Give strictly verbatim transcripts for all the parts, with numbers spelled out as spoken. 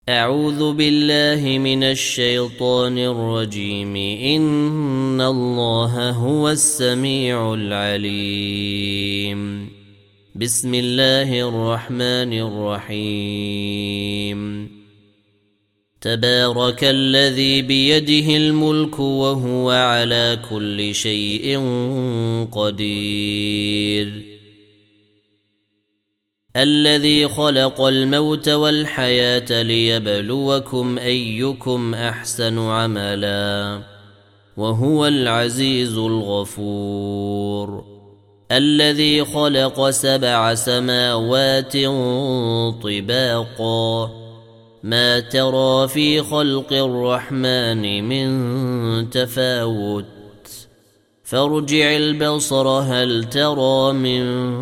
أعوذ بالله من الشيطان الرجيم. إن الله هو السميع العليم. بسم الله الرحمن الرحيم. تبارك الذي بيده الملك وهو على كل شيء قدير. الذي خلق الموت والحياة ليبلوكم أيكم أحسن عملا وهو العزيز الغفور. الذي خلق سبع سماوات طباقا ما ترى في خلق الرحمن من تفاوت فارجع البصر هل ترى من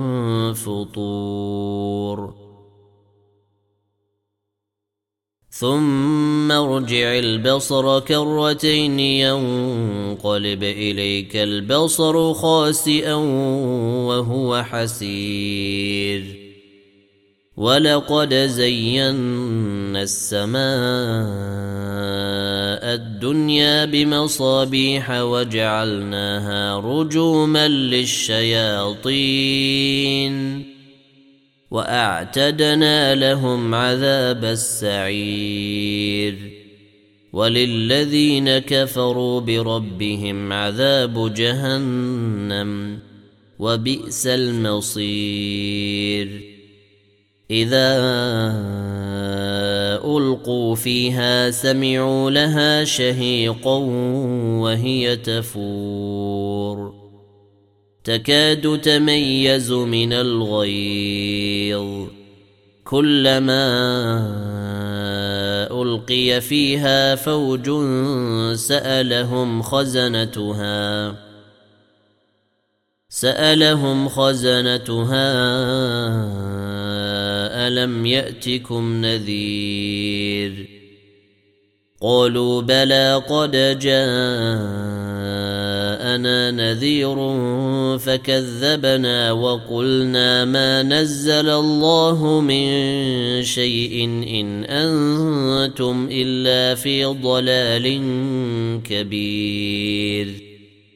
فطور ثم ارجع البصر كرتين ينقلب إليك البصر خاسئا وهو حسير. ولقد زينا السماء الدنيا بمصابيح وجعلناها رجوما للشياطين وأعتدنا لهم عذاب السعير. وللذين كفروا بربهم عذاب جهنم وبئس المصير. إذا ألقوا فيها سمعوا لها شهيقا وهي تفور تكاد تميز من الغيظ كلما ألقي فيها فوج سألهم خزنتها سألهم خزنتها ألم يأتكم نذير قالوا بلى قد جاءنا نذير فكذبنا وقلنا ما نزل الله من شيء إن أنتم إلا في ضلال كبير.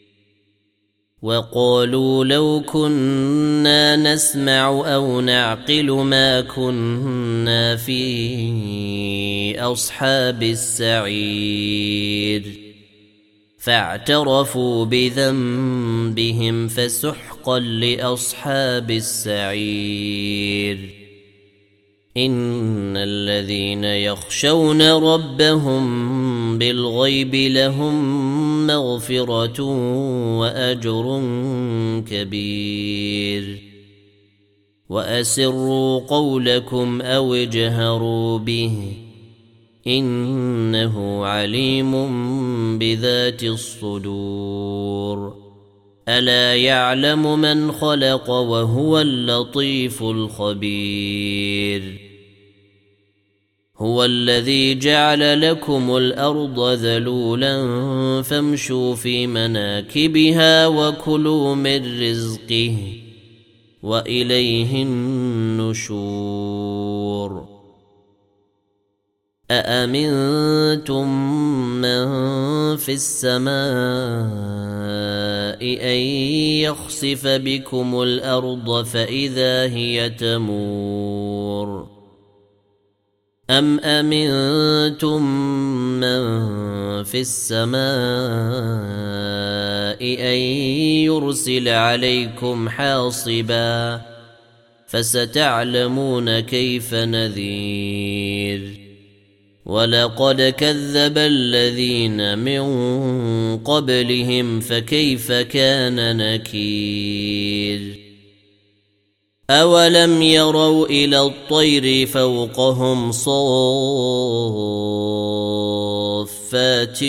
وقالوا لو كنا نسمع أو نعقل ما كنا في أصحاب السعير فاعترفوا بذنبهم فسحقا لأصحاب السعير. إن الذين يخشون ربهم بالغيب لهم مغفرة وأجر كبير. وأسروا قولكم أو اجهروا به إنه عليم بذات الصدور. ألا يعلم من خلق وهو اللطيف الخبير. هو الذي جعل لكم الأرض ذلولا فامشوا في مناكبها وكلوا من رزقه وإليه النشور. أأمنتم من في السماء أن يخسف بكم الأرض فإذا هي تمور أم أمنتم من في السماء أن يرسل عليكم حاصبا فستعلمون كيف نذير. ولقد كذب الذين من قبلهم فكيف كان نكير. أولم يروا إلى الطير فوقهم صافات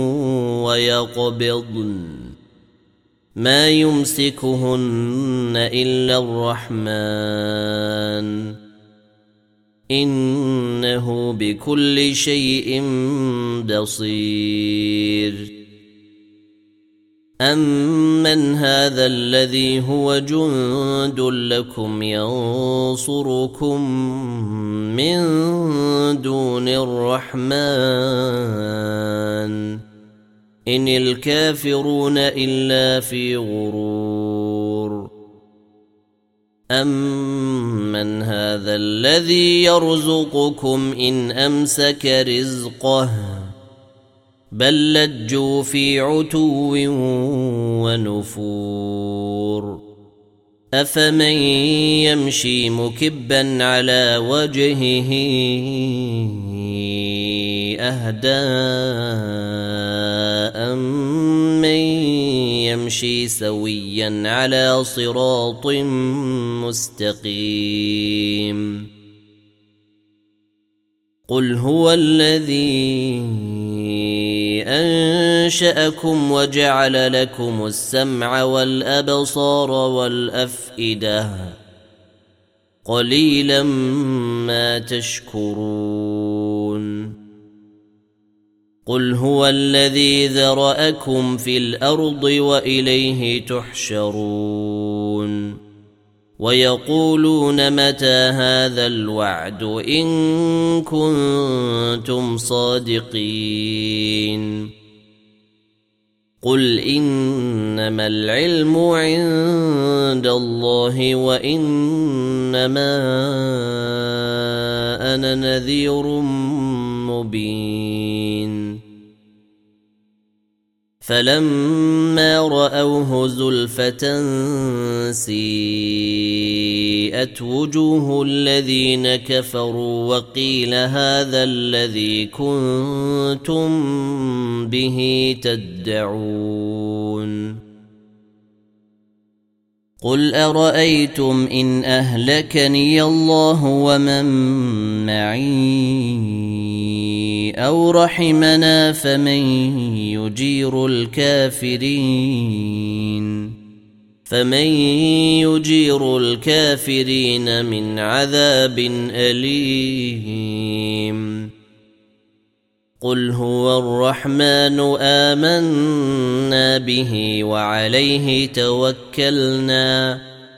ويقبضن ما يمسكهن إلا الرحمن إنه بكل شيء بصير. أَمَّنْ هَذَا الَّذِي هُوَ جُندٌ لَكُمْ يَنصُرُكُم مِّن دُونِ الرَّحْمَٰنِ إِنِ الْكَافِرُونَ إِلَّا فِي غُرُورٍ أَمَّنْ هَذَا الَّذِي يَرْزُقُكُمْ إِنْ أَمْسَكَ رِزْقَهُ بل لجوا في عتو ونفور أفمن يمشي مكبا على وجهه أهدى أمن يمشي سويا على صراط مستقيم قل هو الذي أنشأكم وجعل لكم السمع والأبصار والأفئدة قليلا ما تشكرون قل هو الذي ذرأكم في الأرض وإليه تحشرون ويقولون متى هذا الوعد إن كنتم صادقين قل إنما العلم عند الله وإنما أنا نذير مبين فلما رأوه زلفة سيئت وجوه الذين كفروا وقيل هذا الذي كنتم به تدعون قل أرأيتم إن أهلكني الله ومن معي أو رحمنا فمن يجير الكافرين فمن يجير الكافرين من عذاب أليم قل هو الرحمن آمنا به وعليه توكلنا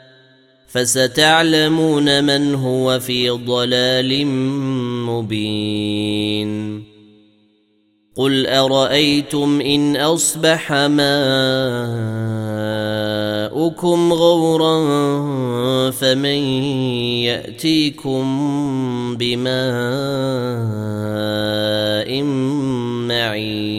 فستعلمون من هو في ضلال مبين قل أرأيتم إن أصبح ماؤكم غورا فمن يأتيكم بماء معين